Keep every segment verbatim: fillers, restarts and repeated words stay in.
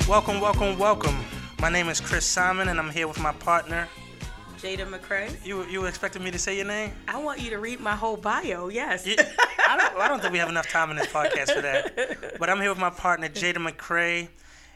Welcome, welcome, welcome. My name is Chris Simon, and I'm here with my partner, Jada McCray. You you were expecting me to say your name? I want you to read my whole bio, yes. You, I, don't, I don't think we have enough time in this podcast for that. But I'm here with my partner, Jada McCray,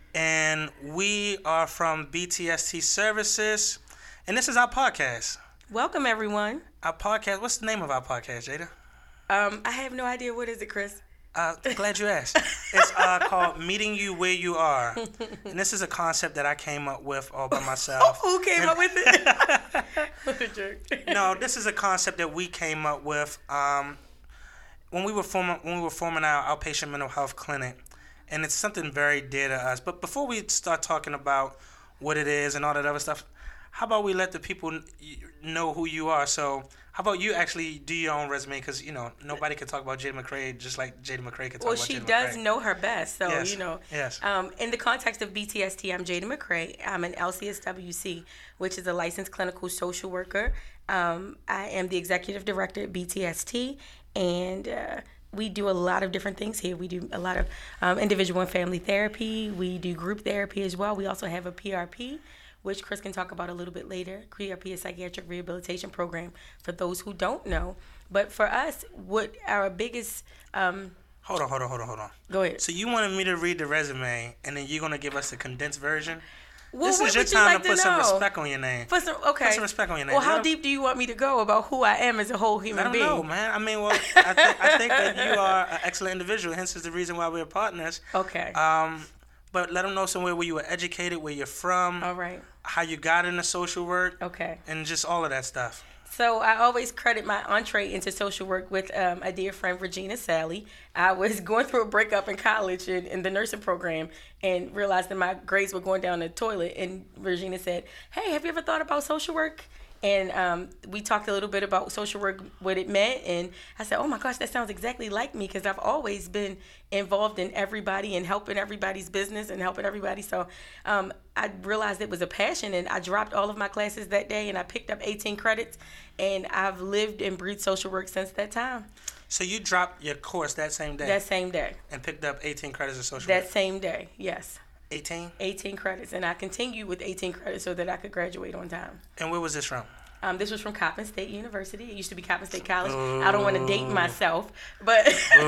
and we are from B T S T Services, and this is our podcast. Welcome, everyone. Our podcast, what's the name of our podcast, Jada? Um, I have no idea. What is it, Chris? Uh, glad you asked. It's uh, called Meeting You Where You Are. And this is a concept that I came up with all by myself. Who came and, up with it? What a jerk. No, this is a concept that we came up with um, when we were forming when we were forming our outpatient mental health clinic. And it's something very dear to us. But before we start talking about what it is and all that other stuff, how about we let the people know who you are? So how about you actually do your own resume? Because, you know, nobody can talk about Jada McCray just like Jada McCray can talk well, about Jada McCray. Well, she does know her best. So, yes. you know, yes. um, in the context of B T S T, I'm Jada McCray. I'm an L C S W C, which is a licensed clinical social worker. Um, I am the executive director at B T S T, and uh, we do a lot of different things here. We do a lot of um, individual and family therapy. We do group therapy as well. We also have a P R P, which Chris can talk about a little bit later. P R P is Psychiatric Rehabilitation Program for those who don't know. But for us, what our biggest... Um, hold on, hold on, hold on, hold on. Go ahead. So you wanted me to read the resume, and then you're going to give us the condensed version? Well, this what is your would you time like to put to some know? respect on your name. Put some, okay. Put some respect on your name. Well, how Let deep do you want me to go about who I am as a whole human Let them being? know, man. I mean, well, I, th- I think that you are an excellent individual. Hence is the reason why we're partners. Okay. Um, but let them know somewhere where you were educated, where you're from. All right. How you got into social work. Okay. And just all of that stuff. So I always credit my entree into social work with um, a dear friend, Regina Sally. I was going through a breakup in college in, in the nursing program and realized that my grades were going down the toilet. And Regina said, hey, have you ever thought about social work? And um, we talked a little bit about social work, what it meant. And I said, oh, my gosh, that sounds exactly like me because I've always been involved in everybody and helping everybody's business and helping everybody. So um, I realized it was a passion, and I dropped all of my classes that day, and I picked up eighteen credits, and I've lived and breathed social work since that time. So you dropped your course that same day? That same day. And picked up eighteen credits of social that work? That same day, yes. eighteen? eighteen credits, and I continued with eighteen credits so that I could graduate on time. And where was this from? Um, this was from Coppin State University. It used to be Coppin State College. Ooh. I don't want to date myself, but...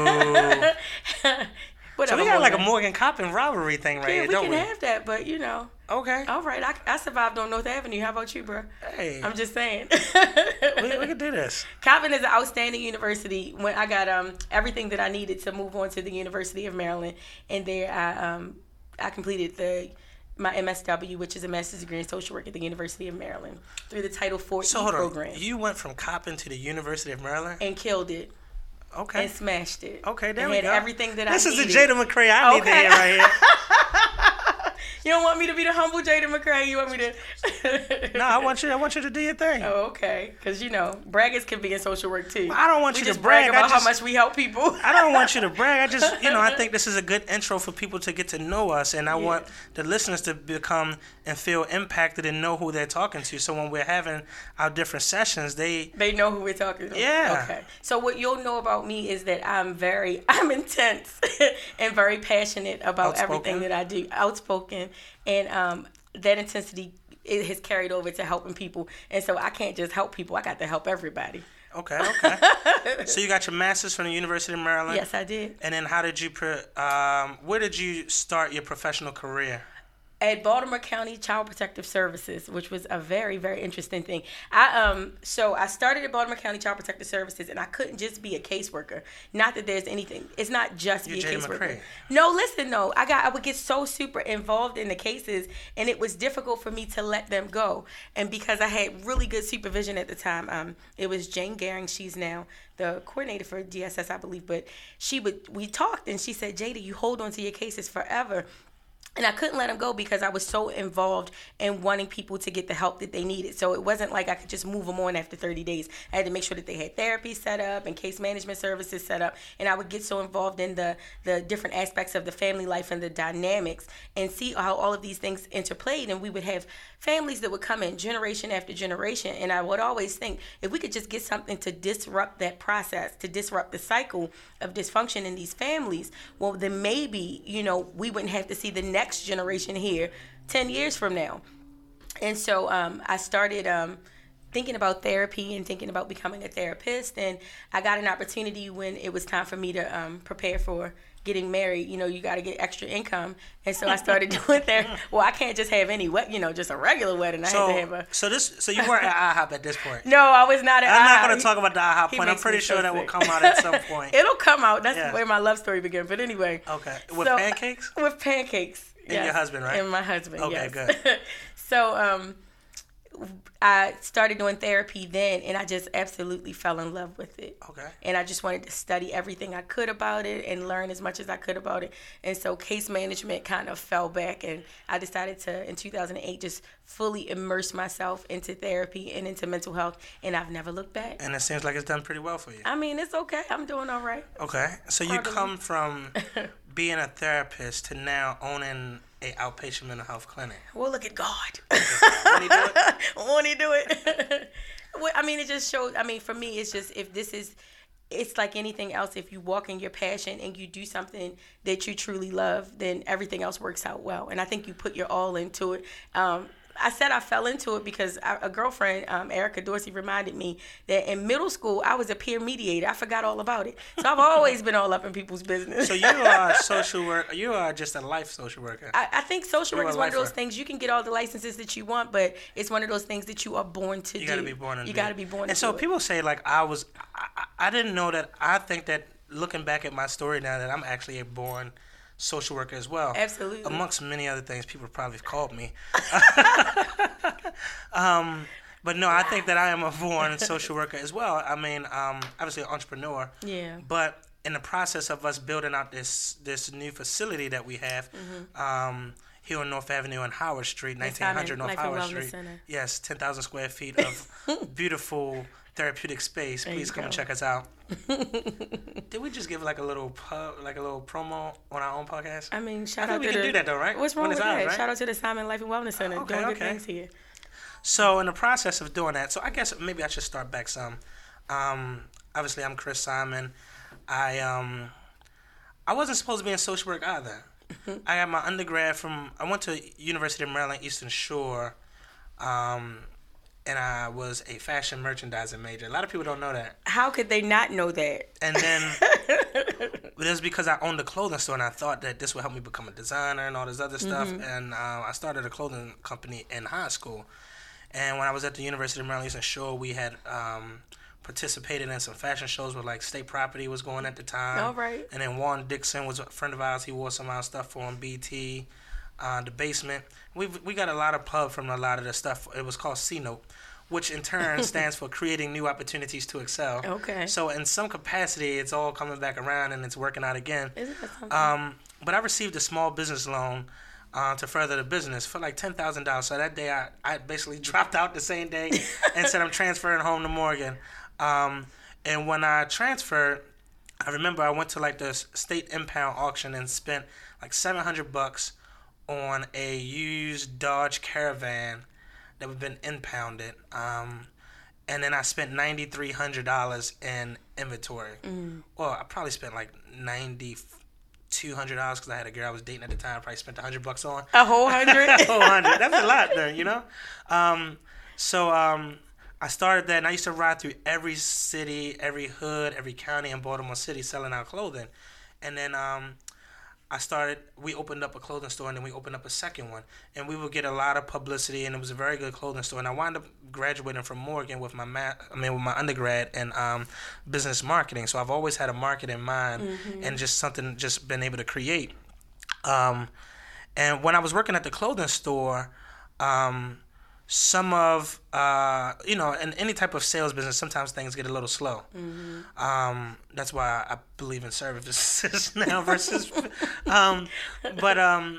So we got like a Morgan Coppin rivalry thing right yeah, here, we don't can we? have that, but you know. Okay. All right, I, I survived on North Avenue. How about you, bro? Hey. I'm just saying. we, we can do this. Coppin is an outstanding university. When I got um everything that I needed to move on to the University of Maryland, and there I um I completed the my M S W, which is a master's degree in social work at the University of Maryland through the Title four E so, hold program. On. You went from Coppin to the University of Maryland? And killed it. Okay. And smashed it. Okay, there and we had go. everything that this I needed. needed. This is the Jada McCray I okay. need to hear right here. You don't want me to be the humble Jada McCray. You want me to... No, I want you I want you to do your thing. Oh, okay. Because, you know, braggers can be in social work, too. I don't want we you just to brag. brag about I just, how much we help people. I don't want you to brag. I just, you know, I think this is a good intro for people to get to know us. And I yeah. want the listeners to become and feel impacted and know who they're talking to. So when we're having our different sessions, they... They know who we're talking to. Yeah. Okay. So what you'll know about me is that I'm very... I'm intense and very passionate about Outspoken. everything that I do. Outspoken. And um, that intensity it has carried over to helping people. And so I can't just help people. I got to help everybody. Okay, okay. So you got your master's from the University of Maryland? Yes, I did. And then how did you... Pre- um, where did you start your professional career? At Baltimore County Child Protective Services, which was a very, very interesting thing. I um so I started at Baltimore County Child Protective Services, and I couldn't just be a caseworker. Not that there's anything. It's not just You're be a Jada caseworker. McCray. No, listen, no. I got I would get so super involved in the cases, and it was difficult for me to let them go. And because I had really good supervision at the time, um, it was Jane Garing. She's now the coordinator for D S S, I believe. But she would we talked, and she said, Jada, you hold on to your cases forever. And I couldn't let them go because I was so involved in wanting people to get the help that they needed. So it wasn't like I could just move them on after thirty days. I had to make sure that they had therapy set up and case management services set up. And I would get so involved in the, the different aspects of the family life and the dynamics and see how all of these things interplayed. And we would have families that would come in generation after generation. And I would always think, if we could just get something to disrupt that process, to disrupt the cycle of dysfunction in these families, well, then maybe, you know, we wouldn't have to see the next next generation here ten years from now. And so um, I started um, thinking about therapy and thinking about becoming a therapist. And I got an opportunity when it was time for me to um, prepare for getting married. You know, you got to get extra income. And so I started doing therapy. Well, I can't just have any, wet, you know, just a regular wedding. I so, had to have a... So this, so you weren't at IHOP at this point? No, I was not at I'm IHOP. not going to talk about the IHOP He point. I'm makes pretty me sure so that will sick. come out at some point. It'll come out. That's Yeah. where my love story began. But anyway. Okay. With so, pancakes? With pancakes. And yes. your husband, right? And my husband, Okay, yes. good. So um, I started doing therapy then, and I just absolutely fell in love with it. Okay. And I just wanted to study everything I could about it and learn as much as I could about it. And so case management kind of fell back, and I decided to, in two thousand eight, just fully immerse myself into therapy and into mental health, and I've never looked back. And it seems like it's done pretty well for you. I mean, it's okay. I'm doing all right. Okay. So you Pardon me. come from being a therapist to now owning a outpatient mental health clinic. Well, look at God. Won't he do it? Won't he do it? Well, I mean, it just shows. I mean, for me, it's just if this is, it's like anything else. If you walk in your passion and you do something that you truly love, then everything else works out well. And I think you put your all into it. Um, I said I fell into it because I, a girlfriend, um, Erica Dorsey, reminded me that in middle school I was a peer mediator. I forgot all about it. So I've always been all up in people's business. So you are a social worker. You are just a life social worker. I, I think social You're work a is one of those lifer. things. You can get all the licenses that you want, but it's one of those things that you are born to You do. got to be born and You do got it. to be born. And to so do it. people say like I was. I, I I didn't know that. I think that looking back at my story now that I'm actually a born social worker as well. Absolutely. Amongst many other things, people probably have called me. um, but no, I think that I am a born social worker as well. I mean, um, obviously an entrepreneur. Yeah. But in the process of us building out this this new facility that we have, Mm-hmm. um, here on North Avenue and Howard Street, nineteen hundred North Life and Howard Wellness Street. Center. Yes, ten thousand square feet of beautiful therapeutic space. There Please you come and go. check us out. Did we just give like a little pub, like a little promo on our own podcast? I mean, shout I out think we to can the, do that though, right? What's wrong When with it's that? ours, right? Shout out to the Simon Life and Wellness Center. Okay, doing good okay. things here. So in the process of doing that, so I guess maybe I should start back some. Um, obviously, I'm Chris Simon. I um, I wasn't supposed to be in social work either. I got my undergrad from. I went to University of Maryland Eastern Shore, um, and I was a fashion merchandising major. A lot of people don't know that. How could they not know that? And then it was because I owned a clothing store, and I thought that this would help me become a designer and all this other stuff. Mm-hmm. And uh, I started a clothing company in high school. And when I was at the University of Maryland Eastern Shore, we had um, participated in some fashion shows where like State Property was going at the time. All right. And then Warren Dixon was a friend of ours. He wore some of our stuff for on B T, uh, The Basement. We we got a lot of pub from a lot of the stuff. It was called C-Note, which in turn stands for Creating New Opportunities to Excel. Okay. So in some capacity, it's all coming back around and it's working out again. Isn't that something? Um, but I received a small business loan uh, to further the business for like ten thousand dollars. So that day, I, I basically dropped out the same day and said I'm transferring home to Morgan. Um, and when I transferred, I remember I went to like the state impound auction and spent like seven hundred bucks on a used Dodge Caravan that had been impounded. Um, and then I spent nine thousand three hundred dollars in inventory. Mm. Well, I probably spent like nine thousand two hundred dollars because I had a girl I was dating at the time. I probably spent one hundred bucks on. A whole hundred? A whole hundred. That's a lot there, you know? Um, so um, I started that, and I used to ride through every city, every hood, every county in Baltimore City selling our clothing. And then um, I started, we opened up a clothing store, and then we opened up a second one. And we would get a lot of publicity, and it was a very good clothing store. And I wound up graduating from Morgan with my ma- I mean, with my undergrad in um, business marketing. So I've always had a market in mind, mm-hmm. and just something, just been able to create. Um, and when I was working at the clothing store, um, some of, uh, you know, in any type of sales business, sometimes things get a little slow. Mm-hmm. Um, that's why I believe in services now versus, um, but um,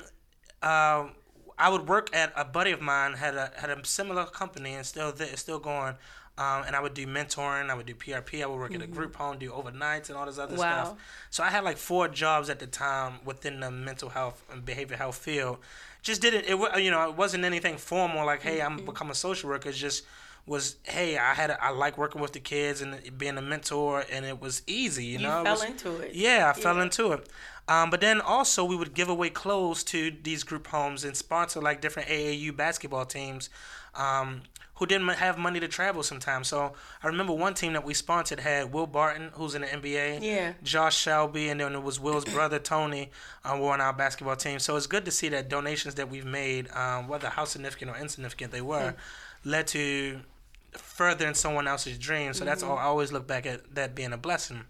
uh, I would work at a buddy of mine had a had a similar company and still th- still going. Um, and I would do mentoring, I would do P R P, I would work mm-hmm. at a group home, do overnights and all this other wow. stuff. So I had like four jobs at the time within the mental health and behavioral health field. Just didn't, it, you know, it wasn't anything formal like, hey, I'm become a social worker. It's just was, hey, I had a, I like working with the kids and being a mentor, and it was easy, you, you know. fell it was, into it. Yeah, I yeah. fell into it. Um, but then also we would give away clothes to these group homes and sponsor like different A A U basketball teams um, who didn't have money to travel sometimes. So I remember one team that we sponsored had Will Barton, who's in the N B A, yeah. Josh Shelby, and then it was Will's brother Tony uh, were on our basketball team. So it's good to see that donations that we've made, um, whether how significant or insignificant they were, mm. led to furthering someone else's dream. So mm-hmm. that's all. I always look back at that being a blessing.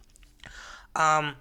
Um,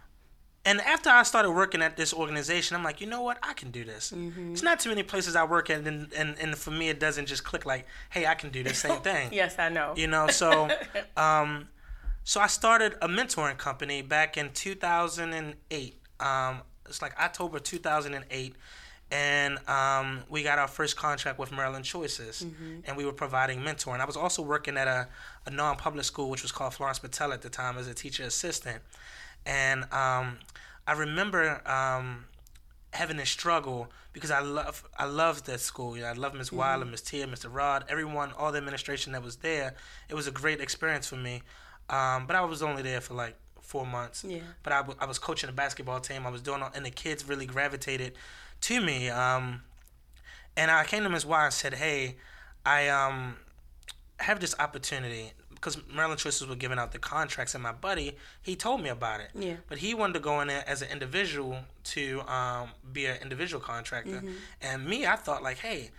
And after I started working at this organization, I'm like, you know what? I can do this. Mm-hmm. It's not too many places I work at, and, and and for me, it doesn't just click like, hey, I can do the same thing. Yes, I know. You know, so um, so I started a mentoring company back in two thousand eight. Um, it's like October two thousand eight, and um, we got our first contract with Maryland Choices, mm-hmm. and we were providing mentoring. I was also working at a, a non-public school, which was called Florence Patel at the time, as a teacher assistant. And um, I remember um, having a struggle because I love I loved that school. You know, I loved Miz Mm-hmm. Wilder, Miz Tia, Mister Rod, everyone, all the administration that was there. It was a great experience for me. Um, but I was only there for like four months. Yeah. But I, w- I was coaching a basketball team. I was doing all, and the kids really gravitated to me. Um, and I came to Miz Wilder and said, "Hey, I um have this opportunity." Because Maryland Choices were giving out the contracts, and my buddy, he told me about it. Yeah. But he wanted to go in there as an individual to um, be an individual contractor. Mm-hmm. And me, I thought like, hey,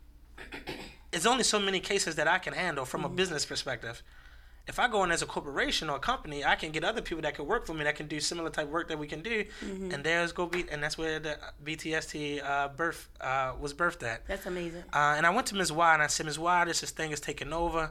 there's only so many cases that I can handle from mm-hmm. a business perspective. If I go in as a corporation or a company, I can get other people that can work for me that can do similar type work that we can do. Mm-hmm. And there's go be, and that's where the B T S T uh, birth uh, was birthed at. That's amazing. Uh, and I went to Miz Y and I said, Miz Y, this, this thing is taking over.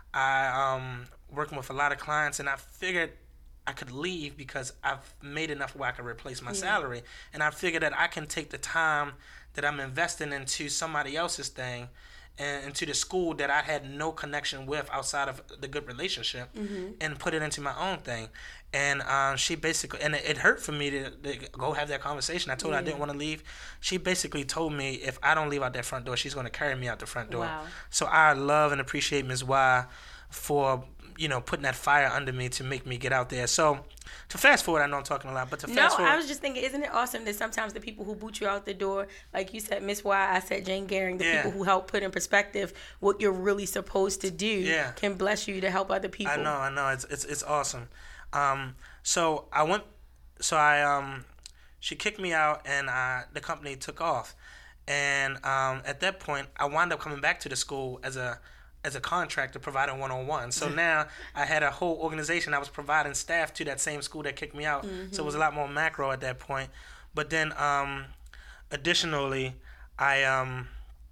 I um working with a lot of clients, and I figured I could leave because I've made enough where I could replace my yeah. salary, and I figured that I can take the time that I'm investing into somebody else's thing and into the school that I had no connection with outside of the good relationship, mm-hmm. and put it into my own thing. And um, she basically, and it, it hurt for me to, to go have that conversation. I told yeah. her I didn't want to leave. She basically told me if I don't leave out that front door, she's going to carry me out the front door. Wow. So I love and appreciate Miz Y for, you know, putting that fire under me to make me get out there. So to fast forward, I know I'm talking a lot, but to fast no, forward. No, I was just thinking, isn't it awesome that sometimes the people who boot you out the door, like you said, Miz Y, I said Jane Garing, the yeah. people who help put in perspective what you're really supposed to do yeah. can bless you to help other people. I know, I know. It's it's it's awesome. Um, so I went, so I, um, she kicked me out and I, the company took off. And um, at that point, I wound up coming back to the school as a as a contractor providing one-on-one. So now I had a whole organization. I was providing staff to that same school that kicked me out. Mm-hmm. So it was a lot more macro at that point. But then um, additionally, I um,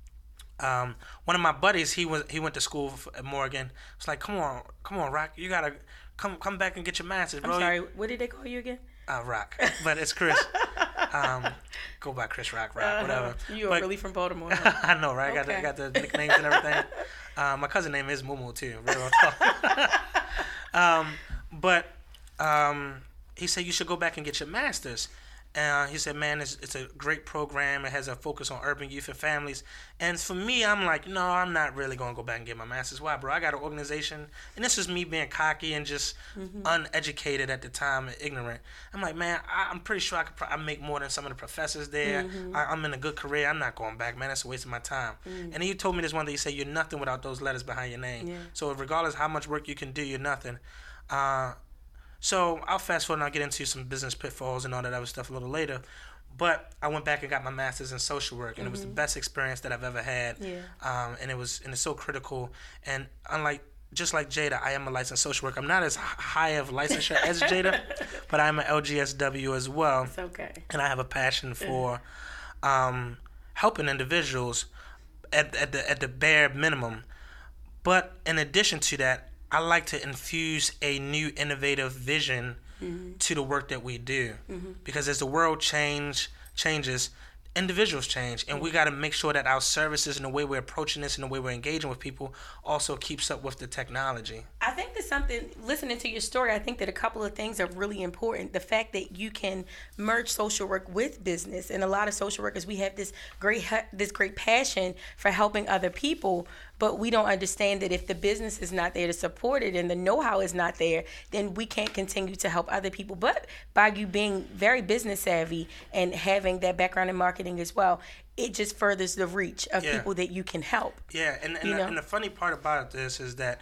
um, one of my buddies, he was he went to school at Morgan. It's like, come on, come on, Rock, you gotta come come back and get your master's, bro. I'm sorry, what did they call you again? Uh, Rock, but it's Chris. um, go by Chris Rock, Rock, uh-huh. whatever. You are but, really from Baltimore. Huh? I know, right? Okay. I got the, I got the nicknames and everything. Uh, my cousin name is Mumu too. Real talk. um, but um, he said you should go back and get your master's. And uh, he said, man, it's, it's a great program. It has a focus on urban youth and families. And for me, I'm like, no, I'm not really going to go back and get my master's. Why, bro? I got an organization. And this is me being cocky and just mm-hmm. uneducated at the time and ignorant. I'm like, man, I, I'm pretty sure I could pro- I make more than some of the professors there. Mm-hmm. I, I'm in a good career. I'm not going back, man. That's a waste of my time. Mm-hmm. And he told me this one day. He said, you're nothing without those letters behind your name. Yeah. So regardless how much work you can do, you're nothing. Uh, So I'll fast forward and I'll get into some business pitfalls and all that other stuff a little later. But I went back and got my master's in social work, and mm-hmm. it was the best experience that I've ever had. Yeah. Um, and it was and it's so critical. And unlike just like Jada, I am a licensed social worker. I'm not as high of licensure as Jada, but I'm an L G S W as well. It's okay. And I have a passion for um, helping individuals at at the at the bare minimum. But in addition to that, I like to infuse a new innovative vision mm-hmm. to the work that we do. Mm-hmm. Because as the world change changes, individuals change. And mm-hmm. we got to make sure that our services and the way we're approaching this and the way we're engaging with people also keeps up with the technology. I think that something, listening to your story, I think that a couple of things are really important. The fact that you can merge social work with business. And a lot of social workers, we have this great this great passion for helping other people. but we don't understand that if the business is not there to support it and the know-how is not there, then we can't continue to help other people. But by you being very business savvy and having that background in marketing as well, it just furthers the reach of Yeah. people that you can help. Yeah, and and, You the, know? and the funny part about this is that,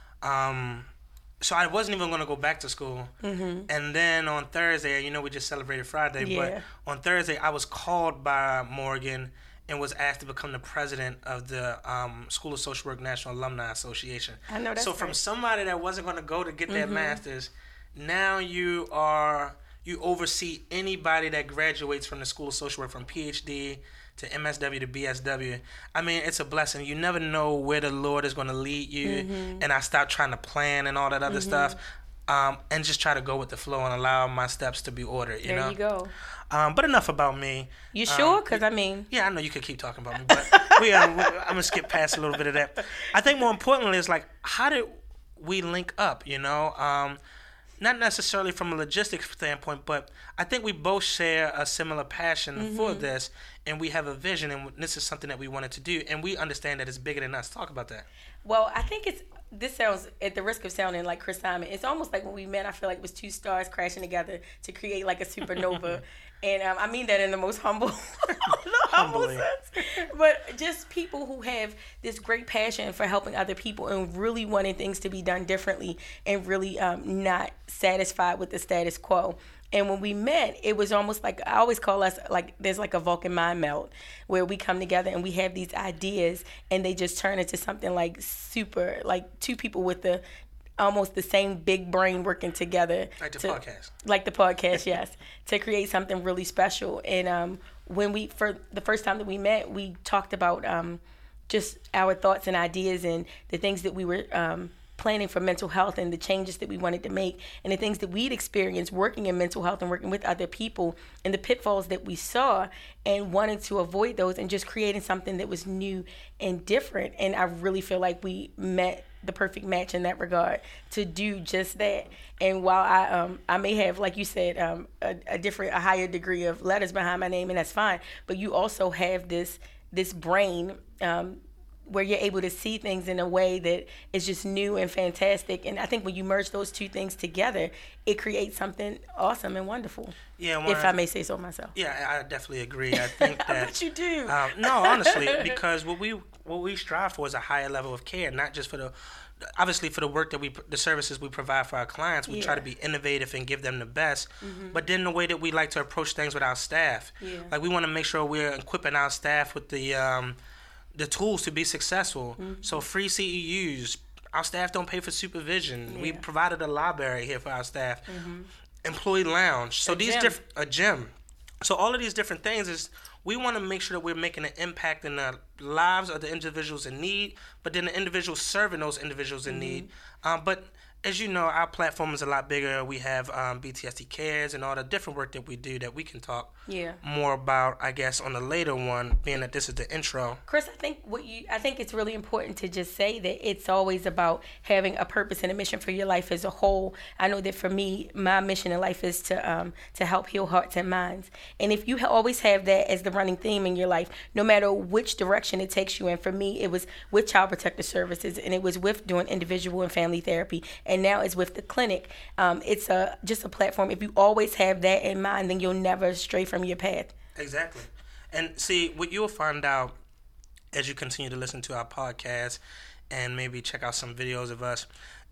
um, so I wasn't even going to go back to school, mm-hmm. and then on Thursday, you know, we just celebrated Friday, Yeah. but on Thursday I was called by Morgan and was asked to become the president of the um, School of Social Work National Alumni Association. I know that's So from right. somebody that wasn't going to go to get their Mm-hmm. master's, now you are you oversee anybody that graduates from the School of Social Work from P H D to M S W to B S W. I mean, it's a blessing. You never know where the Lord is going to lead you. Mm-hmm. And I stopped trying to plan and all that other stuff, um, and just try to go with the flow and allow my steps to be ordered. You There know. you go. Um, but enough about me. You sure? Um, Because, I mean, Yeah, I know you could keep talking about me, but we, uh, we, I'm gonna skip past a little bit of that. I think more importantly is like, how did we link up? You know, um, not necessarily from a logistics standpoint, but I think we both share a similar passion for this, and we have a vision, and this is something that we wanted to do, and we understand that it's bigger than us. Talk about that. well, I think it's, this sounds, at the risk of sounding like Chris Simon, it's almost like when we met, I feel like it was two stars crashing together to create like a supernova. And um, I mean that in the most humble, the humble Humbly. sense. But just people who have this great passion for helping other people and really wanting things to be done differently and really um, not satisfied with the status quo. And when we met, it was almost like, I always call us like, there's like a Vulcan mind melt where we come together and we have these ideas and they just turn into something like super, like two people with the almost the same big brain working together. Like the to- podcast. Like the podcast, yes, to create something really special. And um, when we, for the first time that we met, we talked about um, just our thoughts and ideas and the things that we were um, planning for mental health and the changes that we wanted to make and the things that we'd experienced working in mental health and working with other people and the pitfalls that we saw and wanting to avoid those and just creating something that was new and different. And I really feel like we met the perfect match in that regard to do just that. And while I um I may have, like you said, um a, a different a higher degree of letters behind my name, and that's fine, but you also have this this brain um where you're able to see things in a way that is just new and fantastic. And I think when you merge those two things together, it creates something awesome and wonderful. Yeah, when If I may say so myself. Yeah, I definitely agree. I think that. I bet you do. Um, no, honestly, because what we what we strive for is a higher level of care, not just for the, obviously for the work that we, the services we provide for our clients. We try to Yeah. be innovative and give them the best, but then the way that we like to approach things with our staff, Yeah. like we want to make sure we're equipping our staff with the um, the tools to be successful. So free C E Us. Our staff don't pay for supervision. We Yeah. provided a library here for our staff. Employee lounge. So A these gym. different a gym. So all of these different things is we want to make sure that we're making an impact in the lives of the individuals in need, but then the individuals serving those individuals in need. Um, but as you know, our platform is a lot bigger. We have um, B T S D Cares and all the different work that we do that we can talk Yeah. more about, I guess, on the later one, being that this is the intro. Chris, I think what you I think it's really important to just say that it's always about having a purpose and a mission for your life as a whole. I know that for me, my mission in life is to um to help heal hearts and minds. And if you ha- always have that as the running theme in your life, no matter which direction it takes you in, for me it was with Child Protective Services and it was with doing individual and family therapy, and now it's with the clinic. Um, it's a just a platform. If you always have that in mind, then you'll never stray from your path. Exactly. And see, what you'll find out as you continue to listen to our podcast and maybe check out some videos of us,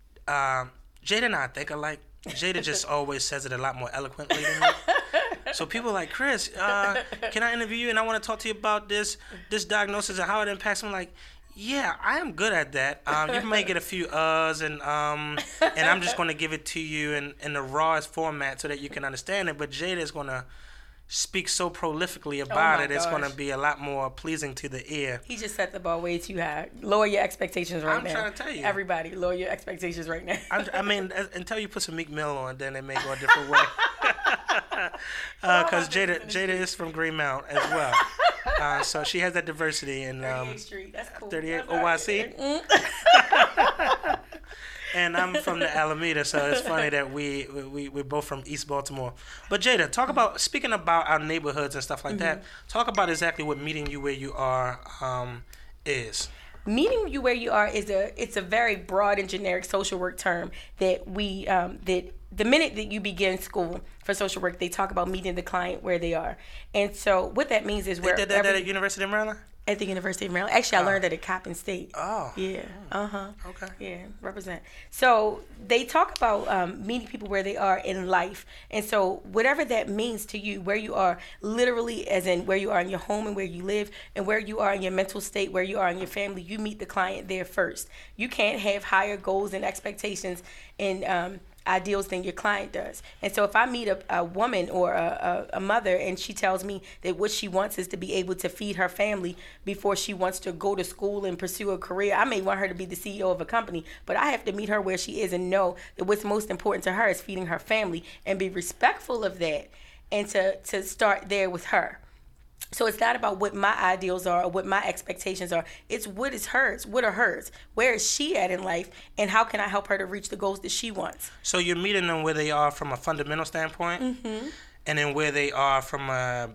uh, Jada and I think alike. Jada just always says it a lot more eloquently than me. So people are like, Chris, uh, can I interview you? And I want to talk to you about this this diagnosis and how it impacts me. Like, yeah, I am good at that. Um, you may get a few uhs, and um, and I'm just going to give it to you in, in the rawest format so that you can understand it. But Jada is going to speak so prolifically about my it, it's gosh. going to be a lot more pleasing to the ear. He just set the bar way too high. Lower your expectations right I'm now. trying to tell you. Everybody, lower your expectations right now. I, I mean, as- until you put some Meek Mill on, then it may go a different way. Because uh, Jada, Jada is from Greenmount as well. Uh, so she has that diversity in um, thirty-eighth Street. That's cool. thirty-eight That's O Y C. And I'm from the Alameda, so it's funny that we, we, we're both from East Baltimore. But Jada, talk about, speaking about our neighborhoods and stuff like that, talk about exactly what meeting you where you are um, is. meeting you where you are is a it's a very broad and generic social work term that we um, that the minute that you begin school for social work, they talk about meeting the client where they are. And so what that means is They where did that at University of Maryland? At the University of Maryland. Actually, I Oh. learned that at Coppin State. Oh. Yeah. Uh huh. Okay. Yeah. Represent. So they talk about um, meeting people where they are in life, and so whatever that means to you, where you are, literally, as in where you are in your home and where you live, and where you are in your mental state, where you are in your family, you meet the client there first. You can't have higher goals and expectations and um, ideals than your client does. And so if I meet a, a woman or a, a, a mother and she tells me that what she wants is to be able to feed her family before she wants to go to school and pursue a career, I may want her to be the C E O of a company, but I have to meet her where she is and know that what's most important to her is feeding her family and be respectful of that and to, to start there with her. So it's not about what my ideals are or what my expectations are. It's what is hers. What are hers? Where is she at in life? And how can I help her to reach the goals that she wants? So you're meeting them where they are from a fundamental standpoint, Mm-hmm. and then where they are from a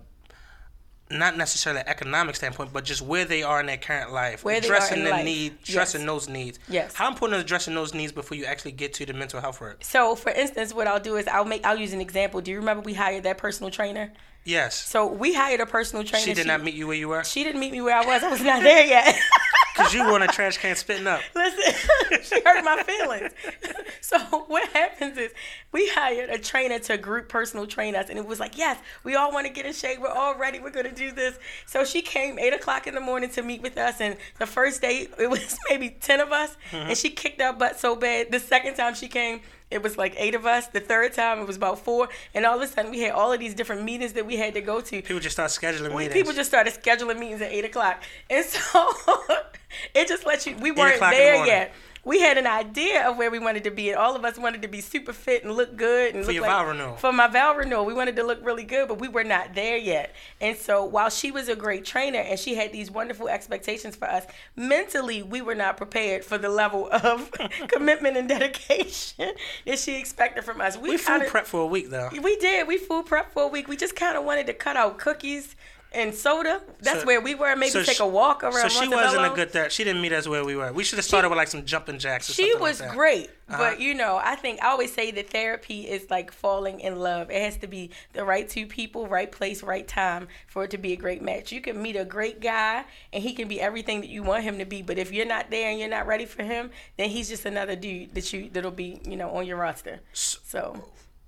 not necessarily an economic standpoint, but just where they are in their current life, Where they are addressing in the life. need, Yes. addressing those needs. Yes. How important is addressing those needs before you actually get to the mental health work? So, for instance, what I'll do is I'll make I'll use an example. Do you remember we hired that personal trainer? Yes. So we hired a personal trainer. She did not meet you where you were? She didn't meet me where I was. I was not there yet. Because you were on a trash can spitting up. Listen, she hurt my feelings. So what happens is we hired a trainer to group personal train us, and it was like, yes, we all want to get in shape. We're all ready. We're going to do this. So she came eight o'clock in the morning to meet with us, and the first day it was maybe ten of us, mm-hmm. and she kicked our butt so bad. The second time she came, it was like eight of us. The third time, it was about four. And all of a sudden, we had all of these different meetings that we had to go to. People just start scheduling we, meetings. People just started scheduling meetings at eight o'clock. And so it just lets you, we weren't in the there morning. yet. We had an idea of where we wanted to be, and all of us wanted to be super fit and look good. And For look your like, vow renewal. For my vow renewal. We wanted to look really good, but we were not there yet. And so while she was a great trainer and she had these wonderful expectations for us, mentally we were not prepared for the level of commitment and dedication that she expected from us. We, We food kinda, prep for a week, though. We did. We food prep for a week. We just kind of wanted to cut out cookies and soda. That's So- where we were. Maybe so take she- a walk around So she Montebello. wasn't a good therapist. She didn't meet us where we were. We should have started with like some jumping jacks or She something was like that. great, Uh-huh. but you know, I think I always say that therapy is like falling in love. It has to be the right two people, right place, right time for it to be a great match. You can meet a great guy and he can be everything that you want him to be, but if you're not there and you're not ready for him, then he's just another dude that you that'll be, you know, on your roster. So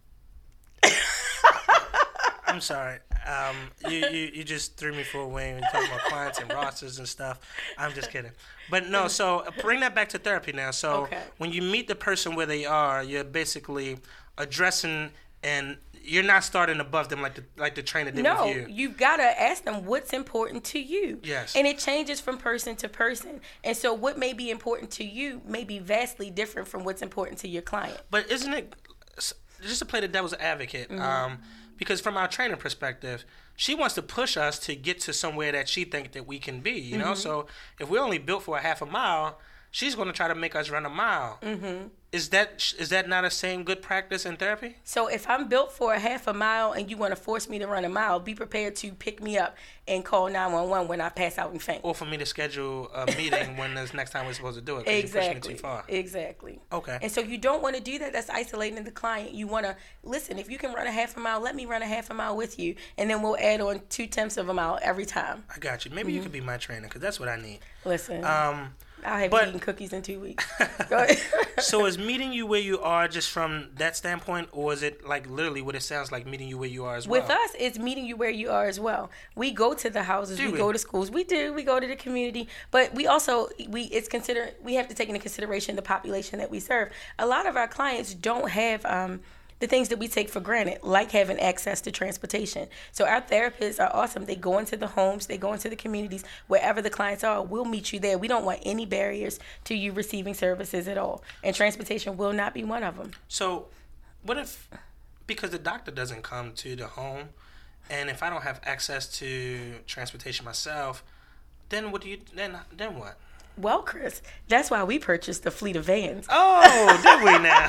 I'm sorry. Um, you, you, you just threw me for a wing when you talk about clients and rosters and stuff. I'm just kidding. But no, so bring that back to therapy now. So Okay. when you meet the person where they are, you're basically addressing, and you're not starting above them like the like the trainer did no, with you. you've got to ask them what's important to you. Yes. And it changes from person to person. And so what may be important to you may be vastly different from what's important to your client. But isn't it, just to play the devil's advocate, Mm-hmm. um, because from our trainer perspective, she wants to push us to get to somewhere that she thinks that we can be, you know? Mm-hmm. So if we're only built for a half a mile, she's going to try to make us run a mile. Mm-hmm. Is that is that not a same good practice in therapy? So if I'm built for a half a mile and you want to force me to run a mile, be prepared to pick me up and call nine one one when I pass out and faint. Or for me to schedule a meeting when the next time we're supposed to do it because you're pushing Exactly. me too far. Exactly. Okay. And so you don't want to do that. That's isolating the client. You want to listen. If you can run a half a mile, let me run a half a mile with you, and then we'll add on two tenths of a mile every time. I got you. Maybe Mm-hmm. you could be my trainer because that's what I need. Listen, Um, I'll have but- you eating cookies in two weeks. Go ahead. so is meeting you where you are just from that standpoint, or is it like literally what it sounds like meeting you where you are as well? With us, it's meeting you where you are as well. We go to the houses, Do we, we? go to schools, we do, we go to the community, but we also we it's consider we have to take into consideration the population that we serve. A lot of our clients don't have um, the things that we take for granted, like having access to transportation. So our therapists are awesome. They go into the homes, they go into the communities, wherever the clients are. We'll meet you there. We don't want any barriers to you receiving services at all, and transportation will not be one of them. So, what if, because the doctor doesn't come to the home, and if I don't have access to transportation myself, then what do you, then then what? Well, Chris, that's why we purchased the fleet of vans. Oh, did we now?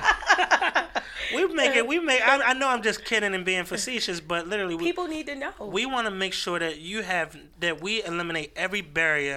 we make it, we make, I, I know I'm just kidding and being facetious, but literally, we, People need to know. we want to make sure that you have, that we eliminate every barrier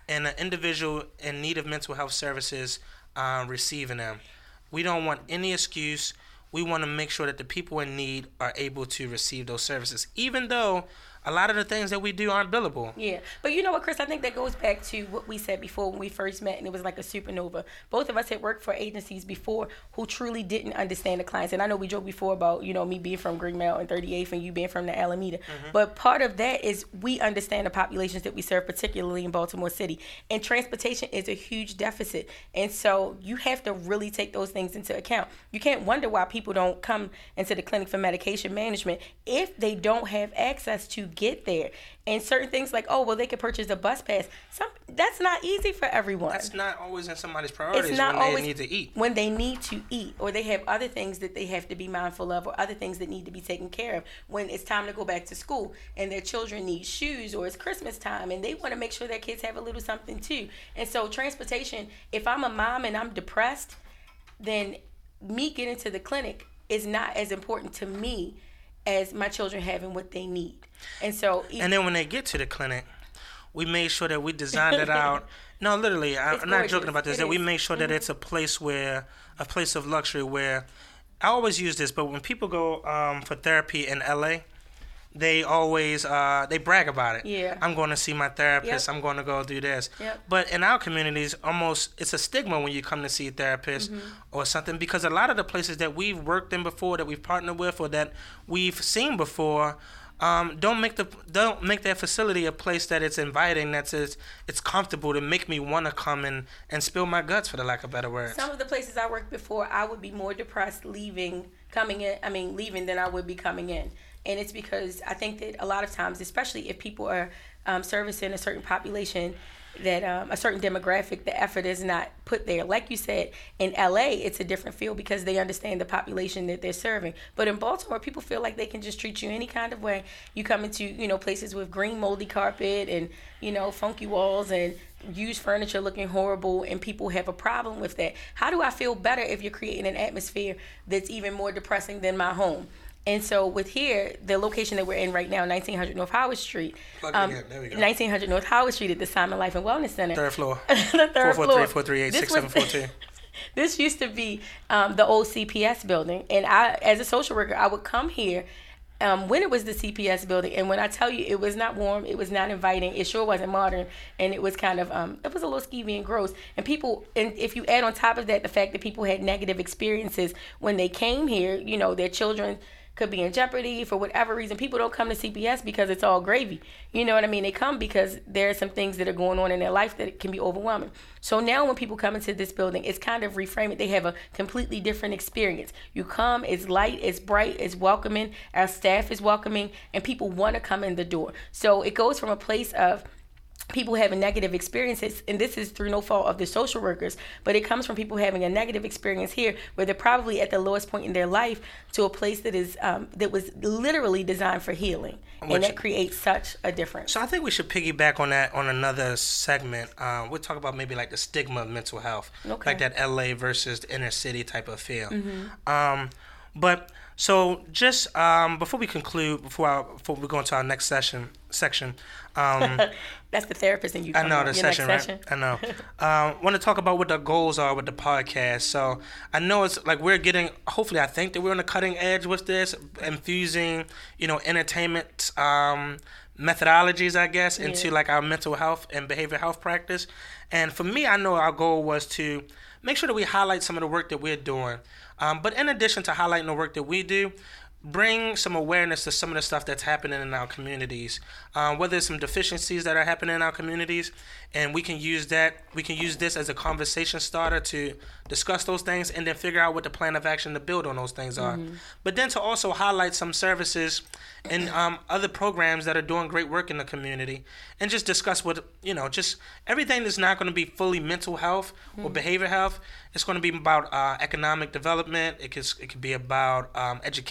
and an individual in need of mental health services uh, receiving them. We don't want any excuse. We want to make sure that the people in need are able to receive those services, even though a lot of the things that we do aren't billable. Yeah. But you know what, Chris? I think that goes back to what we said before when we first met, and it was like a supernova. Both of us had worked for agencies before who truly didn't understand the clients. And I know we joked before about, you know, me being from Greenmount and thirty-eighth and you being from the Alameda. Mm-hmm. But part of that is we understand the populations that we serve, particularly in Baltimore City. And transportation is a huge deficit. And so you have to really take those things into account. You can't wonder why people don't come into the clinic for medication management if they don't have access to get there. And certain things like, oh, well, they could purchase a bus pass. Some that's not easy for everyone. That's not always in somebody's priorities it's not when always they need to eat. When they need to eat, or they have other things that they have to be mindful of, or other things that need to be taken care of. When it's time to go back to school and their children need shoes, or it's Christmas time and they want to make sure their kids have a little something too. And so transportation, if I'm a mom and I'm depressed, then me getting to the clinic is not as important to me as my children having what they need. And so and then when they get to the clinic, we made sure that we designed it out. No, literally, I, I'm not joking about this. It that is. We made sure that mm-hmm. it's a place where, a place of luxury where, I always use this, but when people go um, for therapy in L A, they always, uh, they brag about it. Yeah. I'm going to see my therapist. Yep. I'm going to go do this. Yep. But in our communities, almost, it's a stigma when you come to see a therapist mm-hmm. or something, because a lot of the places that we've worked in before, that we've partnered with, or that we've seen before, um, don't make the don't make that facility a place that it's inviting, that's it's, it's comfortable to make me want to come and, and spill my guts, for the lack of better words. Some of the places I worked before, I would be more depressed leaving, coming in, I mean, leaving than I would be coming in. And it's because I think that a lot of times, especially if people are um, servicing a certain population, that um, a certain demographic, the effort is not put there. Like you said, in L A, it's a different feel because they understand the population that they're serving. But in Baltimore, people feel like they can just treat you any kind of way. You come into, you know, places with green moldy carpet and, you know, funky walls and used furniture looking horrible, and people have a problem with that. How do I feel better if you're creating an atmosphere that's even more depressing than my home? And so with here, the location that we're in right now, nineteen hundred North Howard Street. Plug um, it again. There we go. nineteen hundred North Howard Street at the Simon Life and Wellness Center. Third floor. The third four four three, four three eight, six seven four two. This used to be um, the old C P S building. And I, as a social worker, I would come here um, when it was the C P S building. And when I tell you it was not warm, it was not inviting, it sure wasn't modern. And it was kind of, um, it was a little skeevy and gross. And people, and if you add on top of that the fact that people had negative experiences when they came here, you know, their children could be in jeopardy for whatever reason. People don't come to C P S because it's all gravy. You know what I mean? They come because there are some things that are going on in their life that can be overwhelming. So now when people come into this building, it's kind of reframed. They have a completely different experience. You come, it's light, it's bright, it's welcoming. Our staff is welcoming, and people want to come in the door. So it goes from a place of people having negative experiences, and this is through no fault of the social workers, but it comes from people having a negative experience here where they're probably at the lowest point in their life, to a place that is um, that was literally designed for healing. Which, and that creates such a difference. So I think we should piggyback on that on another segment. Uh, we'll talk about maybe like the stigma of mental health, okay. like that L A versus the inner city type of feel. Mm-hmm. Um, but so just um, before we conclude, before, I, before we go into our next session section. Um, That's the therapist in you. I know the your session, next right? session. I know. um, want to talk about what the goals are with the podcast. So I know it's like we're getting. Hopefully, I think that we're on the cutting edge with this, infusing, you know, entertainment um, methodologies, I guess, yeah. into like our mental health and behavioral health practice. And for me, I know our goal was to make sure that we highlight some of the work that we're doing. Um, but in addition to highlighting the work that we do, bring some awareness to some of the stuff that's happening in our communities, um, whether it's some deficiencies that are happening in our communities, and we can use that, we can use this as a conversation starter to discuss those things and then figure out what the plan of action to build on those things are. Mm-hmm. But then to also highlight some services and um, other programs that are doing great work in the community, and just discuss what, you know, just everything that's not going to be fully mental health mm-hmm. or behavioral health. It's going to be about uh, economic development. It could, it could be about um, education.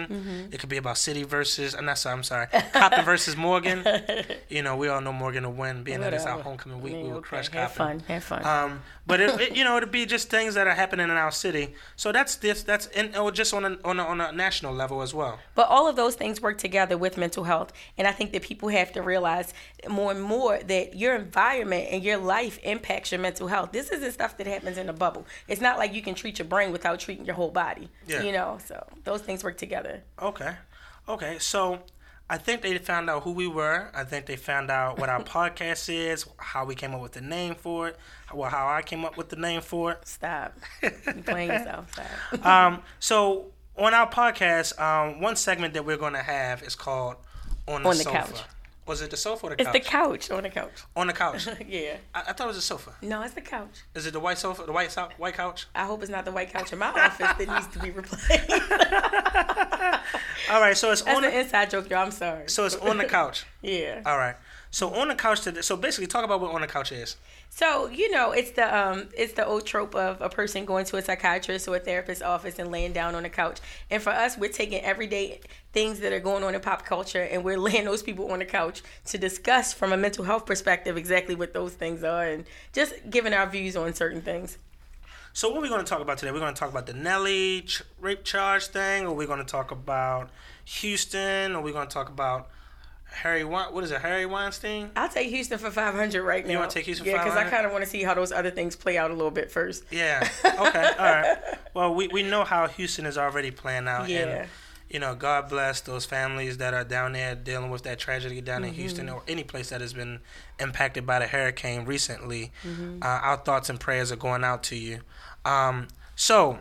Houston. Mm-hmm. It could be about City versus, I'm not sorry, I'm sorry, Coppin versus Morgan. You know, we all know Morgan will win, being Whatever. that it's our homecoming week. I mean, we will okay. crush Coppin. Have fun, have fun. Um, but it, it, you know, it'll be just things that are happening in our city. So that's this, that's in, or just on a, on a on a national level as well. But all of those things work together with mental health, and I think that people have to realize more and more that your environment and your life impacts your mental health. This isn't stuff that happens in a bubble. It's not like you can treat your brain without treating your whole body. Yeah. You know, so those things work together. Okay. Okay. So I think they found out who we were. I think they found out what our podcast is, how we came up with the name for it, well, how I came up with the name for it. Stop. You're playing yourself. Stop. um, so on our podcast, um, one segment that we're going to have is called On the, on the Sofa. Couch. Was it the sofa or the couch? It's the couch. On the couch. On the couch? Yeah. I, I thought it was a sofa. No, it's the couch. Is it the white sofa, the white so- white couch? I hope it's not the white couch in my office that needs to be replaced. All right, so it's That's on an the inside joke, y'all. I'm sorry. So it's on the couch. Yeah. All right. So on the couch today. So basically, talk about what on the couch is. So, you know, it's the um, it's the old trope of a person going to a psychiatrist or a therapist's office and laying down on the couch. And for us, we're taking everyday things that are going on in pop culture and we're laying those people on the couch to discuss from a mental health perspective exactly what those things are and just giving our views on certain things. So what are we going to talk about today? We're going to talk about the Nelly ch- rape charge thing, or we're going to talk about Houston, or we're going to talk about Harry, what is it, Harry Weinstein? I'll take Houston for five hundred right now. You want to take Houston for yeah, five hundred? Yeah, because I kind of want to see how those other things play out a little bit first. Yeah. Okay. All right. Well, we, we know how Houston is already playing out. Yeah. And, you know, God bless those families that are down there dealing with that tragedy down mm-hmm. in Houston or any place that has been impacted by the hurricane recently. Mm-hmm. Uh, our thoughts and prayers are going out to you. Um, so,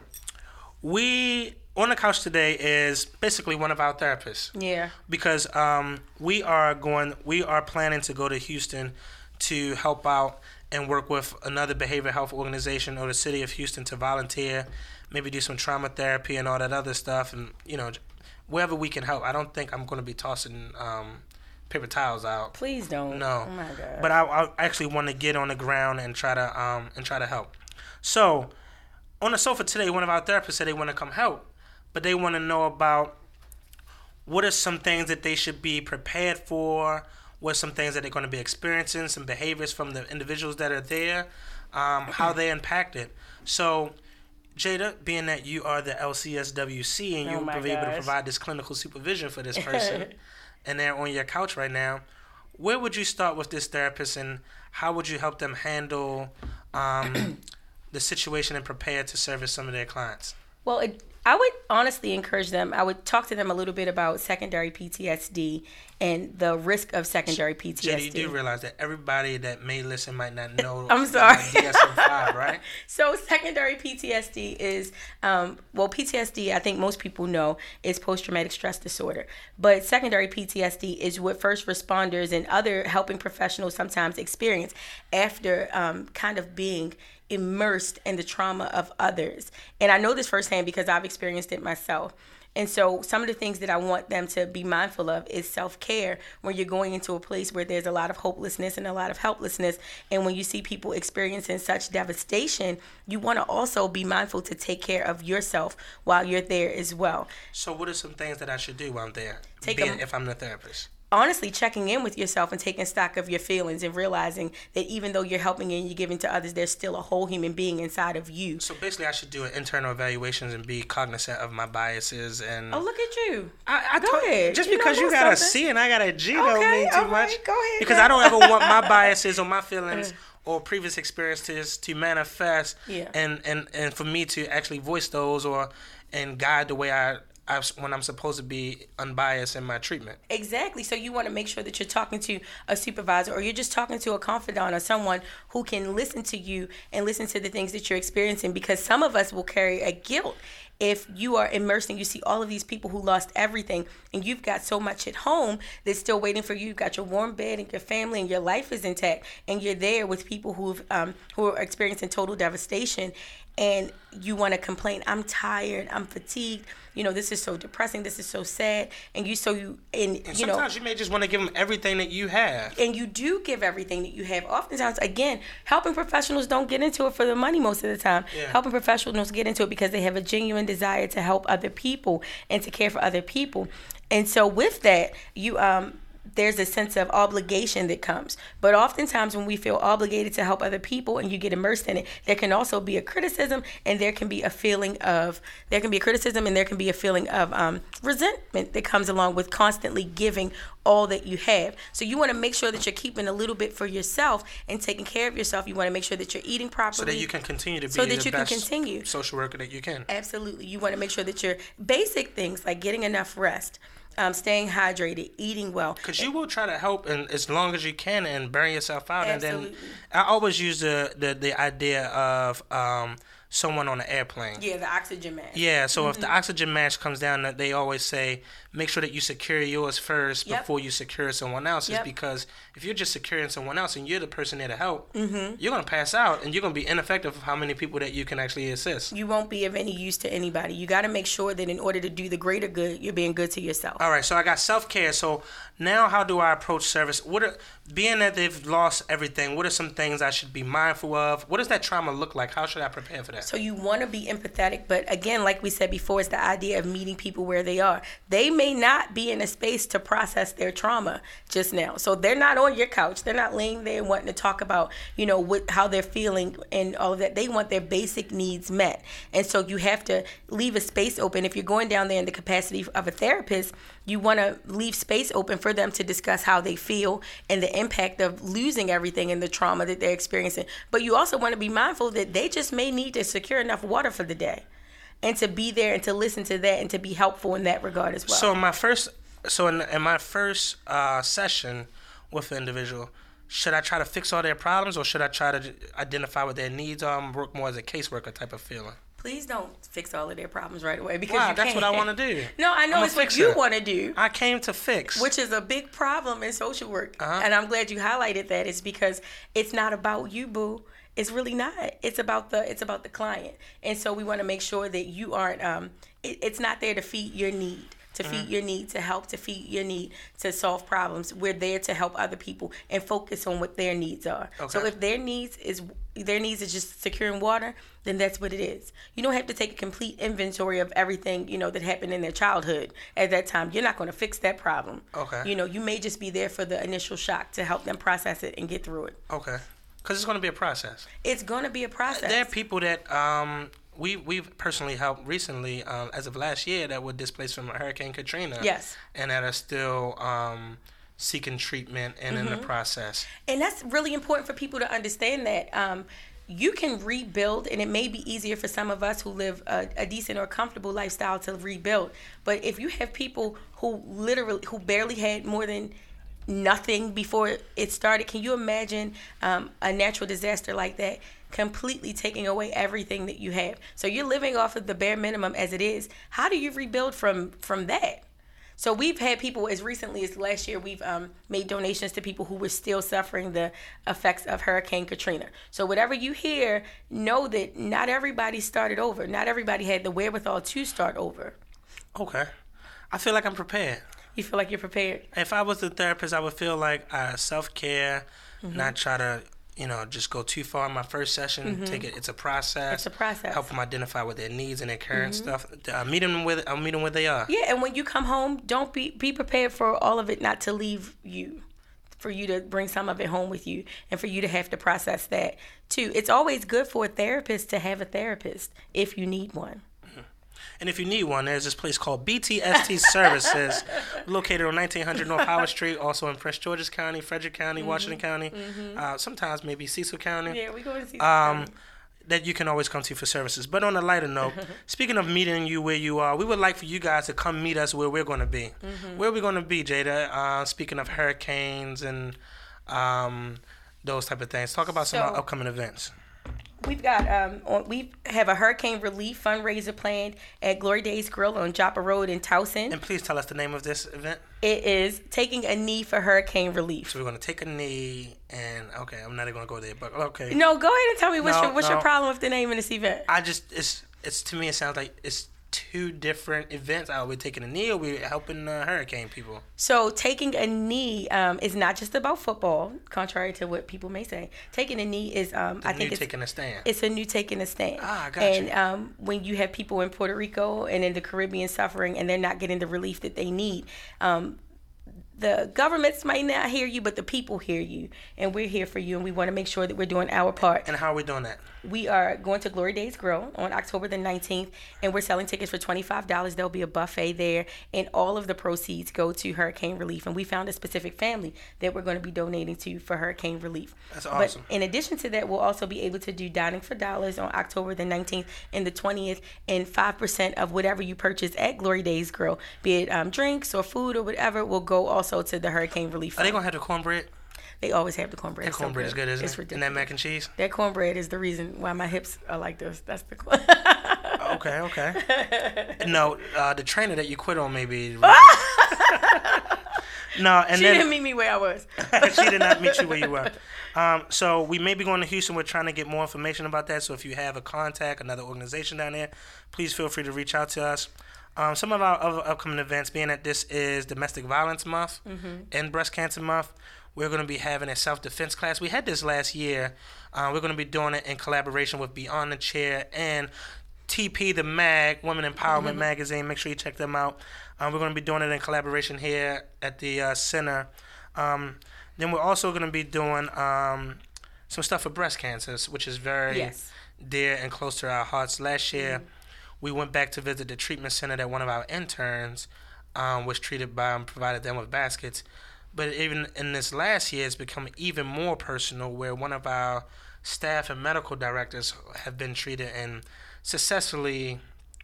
we... On the Couch today is basically one of our therapists. Yeah. Because um, we are going, we are planning to go to Houston to help out and work with another behavioral health organization or the city of Houston to volunteer, maybe do some trauma therapy and all that other stuff, and you know, wherever we can help. I don't think I'm going to be tossing um, paper towels out. Please don't. No. Oh my God. But I, I actually want to get on the ground and try to um and try to help. So, on the sofa today, one of our therapists said they want to come help. But they want to know about what are some things that they should be prepared for, what are some things that they're going to be experiencing, some behaviors from the individuals that are there, um, how they impact it. So, Jada, being that you are the L C S W C and oh you'll be gosh. able to provide this clinical supervision for this person, and they're on your couch right now, where would you start with this therapist and how would you help them handle um, the situation and prepare to service some of their clients? Well, it, I would honestly encourage them. I would talk to them a little bit about secondary P T S D and the risk of secondary P T S D. Jada, you do realize that everybody that may listen might not know. I'm sorry. D S M five, right? So secondary P T S D is, um, well, P T S D, I think most people know, is post-traumatic stress disorder. But secondary P T S D is what first responders and other helping professionals sometimes experience after um, kind of being immersed in the trauma of others. And I know this firsthand because I've experienced it myself. And so some of the things that I want them to be mindful of is self-care when you're going into a place where there's a lot of hopelessness and a lot of helplessness. And when you see people experiencing such devastation, you want to also be mindful to take care of yourself while you're there as well. So what are some things that I should do while I'm there, Take being, a, if I'm the therapist? Honestly, checking in with yourself and taking stock of your feelings and realizing that even though you're helping and you're giving to others, there's still a whole human being inside of you. So basically, I should do an internal evaluations and be cognizant of my biases and. Oh, look at you! I, I go told, ahead. Just you because you got something. a C and I got a G don't okay, mean too all much. Right, go ahead. Because girl. I don't ever want my biases or my feelings or previous experiences to manifest yeah. and, and, and for me to actually voice those or and guide the way I. I, when I'm supposed to be unbiased in my treatment. Exactly. So you want to make sure that you're talking to a supervisor or you're just talking to a confidant or someone who can listen to you and listen to the things that you're experiencing, because some of us will carry a guilt if you are immersed and you see all of these people who lost everything and you've got so much at home that's still waiting for you. You've got your warm bed and your family and your life is intact and you're there with people who've um, who are experiencing total devastation. and you want to complain, I'm tired, I'm fatigued, you know, this is so depressing, this is so sad, and you so you and, and you know, sometimes you may just want to give them everything that you have, and you do give everything that you have. Oftentimes, again, helping professionals don't get into it for the money most of the time. Yeah. Helping professionals get into it because they have a genuine desire to help other people and to care for other people. And so with that, you um there's a sense of obligation that comes. But oftentimes when we feel obligated to help other people and you get immersed in it, there can also be a criticism, and there can be a feeling of, there can be a criticism and there can be a feeling of um, resentment that comes along with constantly giving all that you have. So you want to make sure that you're keeping a little bit for yourself and taking care of yourself. You want to make sure that you're eating properly. so that you can continue to be so that the you best can continue. social worker that you can. Absolutely. You want to make sure that your basic things like getting enough rest, Um, staying hydrated, eating well. Because you will try to help and as long as you can and burn yourself out. Absolutely. And then I always use the, the, the idea of um, someone on an airplane. Yeah, the oxygen mask. Yeah, so Mm-hmm. if the oxygen mask comes down, they always say, make sure that you secure yours first Yep. before you secure someone else's. Yep. Because if you're just securing someone else and you're the person there to help, Mm-hmm. you're going to pass out and you're going to be ineffective of how many people that you can actually assist. You won't be of any use to anybody. You got to make sure that in order to do the greater good, you're being good to yourself. All right, so I got self-care. So now how do I approach service? What are, being that they've lost everything, what are some things I should be mindful of? What does that trauma look like? How should I prepare for that? So you want to be empathetic, but again, like we said before, it's the idea of meeting people where they are. They may not be in a space to process their trauma just now. So they're not on your couch. They're not laying there wanting to talk about, you know, what, how they're feeling and all of that. They want their basic needs met. And so you have to leave a space open. If you're going down there in the capacity of a therapist, you want to leave space open for them to discuss how they feel and the impact of losing everything and the trauma that they're experiencing. But you also want to be mindful that they just may need to secure enough water for the day and to be there and to listen to that and to be helpful in that regard as well. So my first, so in, in my first uh, session with the individual, should I try to fix all their problems or should I try to identify what their needs are and work more as a caseworker type of feeling? Please don't fix all of their problems right away because Wow, you that's can't. what I want to do. No, I know I'm a it's what fixer. you want to do. I came to fix. Which is a big problem in social work. Uh-huh. And I'm glad you highlighted that. It's because it's not about you, boo. It's really not. It's about the it's about the client. And so we want to make sure that you aren't um it, it's not there to feed your need. To feed Mm-hmm. your need, to help, to feed your need, to solve problems. We're there to help other people and focus on what their needs are. Okay. So if their needs is their needs is just securing water, then that's what it is. You don't have to take a complete inventory of everything, you know, that happened in their childhood at that time. You're not going to fix that problem. Okay. You know, you may just be there for the initial shock to help them process it and get through it. Okay. Because it's going to be a process. It's going to be a process. There are people that um, we, we've personally helped recently, um, as of last year, that were displaced from Hurricane Katrina. Yes. And that are still um, seeking treatment and Mm-hmm. in the process. And that's really important for people to understand that um, you can rebuild, and it may be easier for some of us who live a, a decent or comfortable lifestyle to rebuild. But if you have people who literally, who barely had more than nothing before it started, can you imagine um, a natural disaster like that completely taking away everything that you have? So you're living off of the bare minimum as it is. How do you rebuild from from that? So we've had people as recently as last year, we've um, made donations to people who were still suffering the effects of Hurricane Katrina. So whatever you hear, know that not everybody started over. Not everybody had the wherewithal to start over. Okay. I feel like I'm prepared. You feel like you're prepared? If I was the therapist, I would feel like uh, self-care, Mm-hmm. not try to, you know, just go too far in my first session. Take it. It's a process. It's a process. Help them identify what their needs and their current stuff. Uh, meet them with. I'll meet them where they are. Yeah, and when you come home, don't be be prepared for all of it not to leave you, for you to bring some of it home with you, and for you to have to process that too. It's always good for a therapist to have a therapist if you need one. And if you need one, there's this place called B T S T Services, located on nineteen hundred North Howard Street, also in Prince George's County, Frederick County, Mm-hmm. Washington County, uh, sometimes maybe Cecil County. Yeah, we go to see. Um, that you can always come to for services. But on a lighter note, speaking of meeting you where you are, we would like for you guys to come meet us where we're going to be. Mm-hmm. Where are we going to be, Jada? Uh, speaking of hurricanes and um, those type of things, talk about some So- upcoming events. We've got um, on, we have a hurricane relief fundraiser planned at Glory Days Grill on Joppa Road in Towson. And please tell us the name of this event. It is Taking a Knee for Hurricane Relief. So we're going to take a knee, and okay, I'm not even going to go there, but okay. No, go ahead and tell me what's no, your what's no. your problem with the name of this event. I just it's it's to me it sounds like it's two different events. Are we taking a knee, or are we helping uh, hurricane people? So taking a knee um, is not just about football, contrary to what people may say. Taking a knee is, um, The I new think it's taking a stand. It's a new taking a stand. Ah, I got and you. um, when you have people in Puerto Rico and in the Caribbean suffering, and they're not getting the relief that they need. Um, The governments might not hear you, but the people hear you. And we're here for you, and we want to make sure that we're doing our part. And how are we doing that? We are going to Glory Days Grill on October the nineteenth, and we're selling tickets for twenty-five dollars. There'll be a buffet there, and all of the proceeds go to hurricane relief. And we found a specific family that we're going to be donating to for hurricane relief. That's awesome. But in addition to that, we'll also be able to do Dining for Dollars on October the nineteenth and the twentieth, and five percent of whatever you purchase at Glory Days Grill, be it um, drinks or food or whatever, will go also to the hurricane relief Are they fund. going to have the cornbread? They always have the cornbread. That It's so cornbread is good, isn't it's it? ridiculous. And that mac and cheese? That cornbread is the reason why my hips are like this. That's the corn. Okay, okay. No, uh, the trainer that you quit on maybe. No, and She then didn't meet me where I was. she did not meet you where you were. Um, so we may be going to Houston. We're trying to get more information about that. So if you have a contact, another organization down there, please feel free to reach out to us. Um, some of our other upcoming events, being that this is Domestic Violence Month Mm-hmm. and Breast Cancer Month, we're going to be having a self-defense class. We had this last year. Uh, we're going to be doing it in collaboration with Beyond the Chair and T P, the mag, Women Empowerment Mm-hmm. Magazine. Make sure you check them out. Um, we're going to be doing it in collaboration here at the uh, center. Um, then we're also going to be doing um, some stuff for breast cancers, which is very Yes. dear and close to our hearts. Last year, Mm-hmm. we went back to visit the treatment center that one of our interns um, was treated by and provided them with baskets. But even in this last year, it's become even more personal, where one of our staff and medical directors have been treated and successfully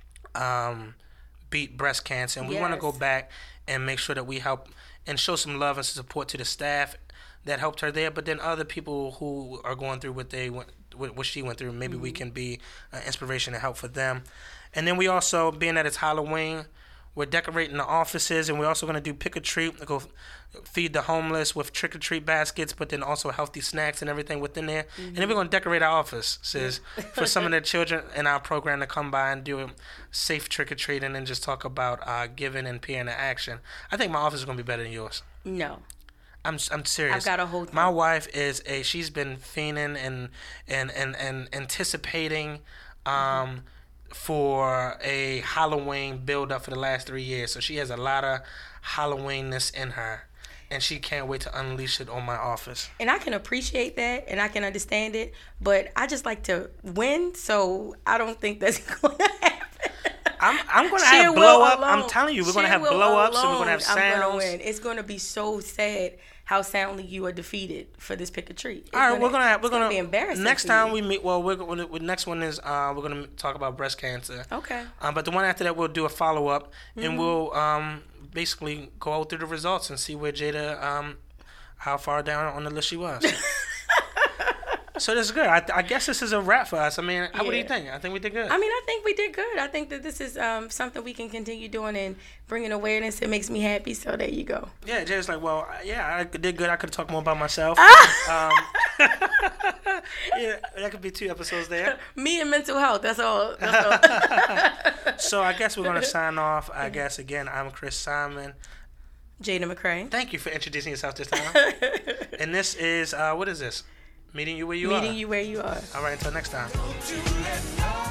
um, beat breast cancer. And we want to Yes. go back and make sure that we help and show some love and support to the staff that helped her there, but then other people who are going through what they went, what what she went through, maybe we can be an inspiration and help for them. And then we also, being that it's Halloween, we're decorating the offices, and we're also going to do pick a treat, go feed the homeless with trick or treat baskets, but then also healthy snacks and everything within there. Mm-hmm. And then we're going to decorate our offices for some of the children in our program to come by and do a safe trick or treating and just talk about uh, giving and peer into action. I think my office is going to be better than yours. No. I'm I'm serious. I've got a whole thing. My wife is a she's been fiending and and and, and anticipating um mm-hmm. for a Halloween build up for the last three years. So she has a lot of Halloweenness in her, and she can't wait to unleash it on my office. And I can appreciate that, and I can understand it, but I just like to win, so I don't think that's going to happen. I'm I'm gonna Share have blow will up. alone. I'm telling you, we're Share gonna have will blow ups and we're alone, gonna have I'm sounds. gonna win. It's gonna be so sad how soundly you are defeated for this pick a treat. It's All right, gonna, we're gonna have, we're it's gonna, gonna be embarrassing. Next for time you. we meet, well, we're gonna the next one is uh we're gonna talk about breast cancer. Okay. Um, but the one after that we'll do a follow up Mm-hmm. and we'll um basically go out through the results and see where Jada um how far down on the list she was. So this is good. I, I guess this is a wrap for us. I mean, how, what do you Yeah. think? I think we did good. I mean, I think we did good. I think that this is um, something we can continue doing and bringing awareness. It makes me happy. So there you go. Yeah, Jada's like, well, yeah, I did good. I could talk more about myself. Ah! um, yeah, that could be two episodes there. Me and mental health. That's all. That's all. So I guess we're gonna sign off. I guess again, I'm Chris Simon. Jada McCray. Thank you for introducing yourself this time. And this is uh, what is this? Meeting you where you Meeting are. you where you are. All right, until next time.